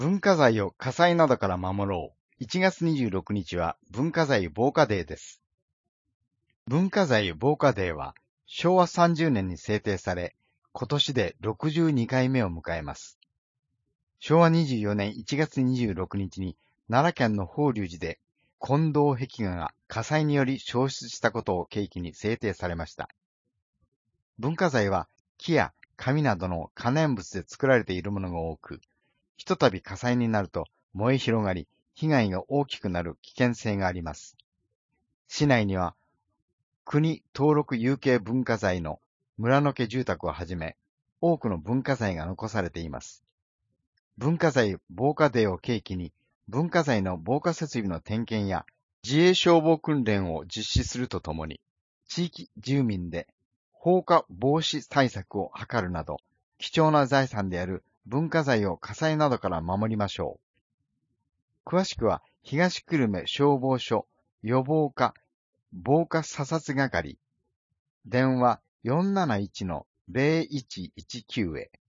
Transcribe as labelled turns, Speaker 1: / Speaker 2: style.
Speaker 1: 文化財を火災などから守ろう。1月26日は文化財防火デーです。文化財防火デーは昭和30年に制定され、今年で62回目を迎えます。昭和24年1月26日に奈良県の法隆寺で金堂壁画が火災により焼失したことを契機に制定されました。文化財は木や紙などの可燃物で作られているものが多く、ひとたび火災になると燃え広がり、被害が大きくなる危険性があります。市内には国登録有形文化財の村の家住宅をはじめ、多くの文化財が残されています。文化財防火デーを契機に、文化財の防火設備の点検や自衛消防訓練を実施するとともに、地域住民で放火防止対策を図るなど、貴重な財産である文化財を火災などから守りましょう。詳しくは、東久留米消防署予防課防火査察係、電話471-0119へ。